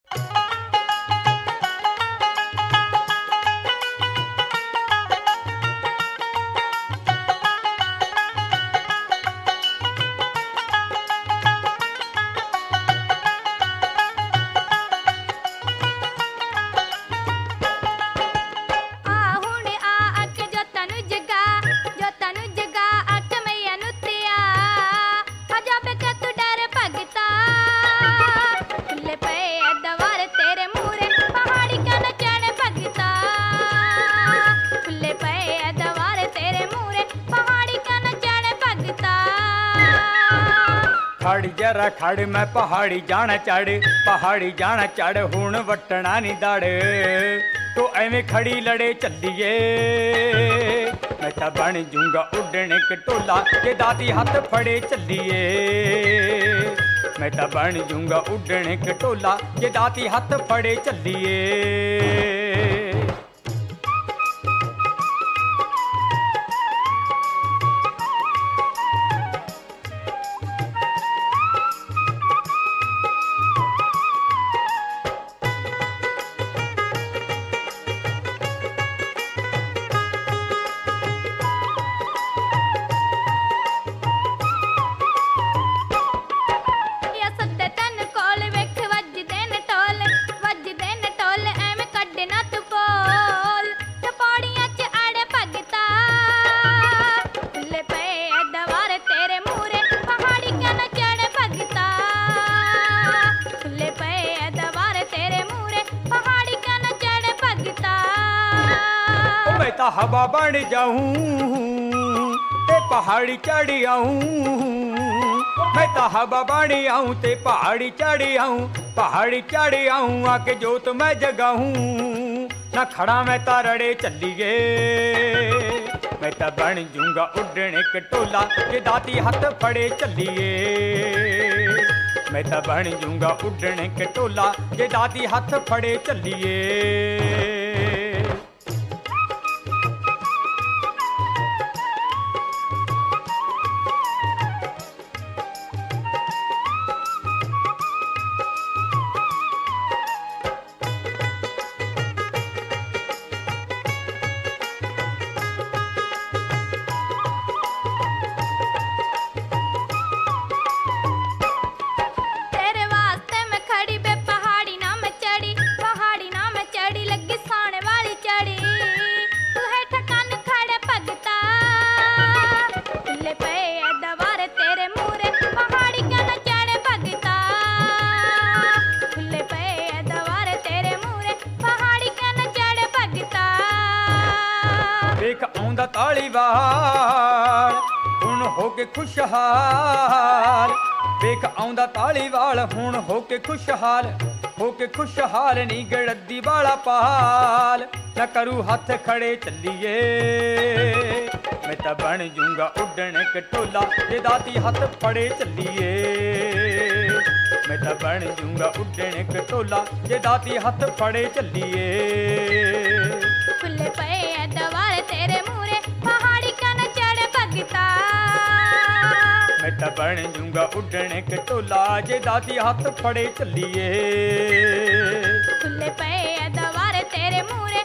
खड़ जरा खड़ मैं पहाड़ी जाना चढ़, पहाड़ी जाना चढ़ हुण वटना नी दड़। तो एवें खड़ी लड़े चलिए मैं तां बन जूंगा उड्डण कटोला, जे दाती हथ फड़े चलिए मैं तां बन जूंगा उड्डण कटोला, जे दाती हथ फड़े चलिए। हवा बन जाऊं ते पहाड़ी चढ़ आऊं, मैं तो हवा बन आऊं ते पहाड़ी चढ़ आऊं, पहाड़ी चढ़ आऊं आके जोत मैं जगाऊं। ना खड़ा मैं तारड़े चलिए मैं तो बन जूंगा उड्डण कटोला, जे दाती हथ फड़े चलिए मैं तो बन जूंगा उड्डण कटोला, जे दाती हथ फड़े चलिए। तालीवाल हुण हो के खुशहाल, वेख आउंदा तालीवाल हुण हो के खुशहाल नी गड़दी वाला पाल। न करू हथ खड़े चलिए मैं तां बन जूंगा उड्डण कटोला, जे दाती हथ फड़े चलिए मैं तां बन जूंगा उड्डण कटोला, जे दाती हथ फड़े चलिए। खुले पे दवार तेरे मूरे पहाड़ी का न चढ़ भगता, मैं तां बन जूंगा उड्डण कटोला, जे दाती हथ फड़े चलिए। खुले पे दवार तेरे मूरे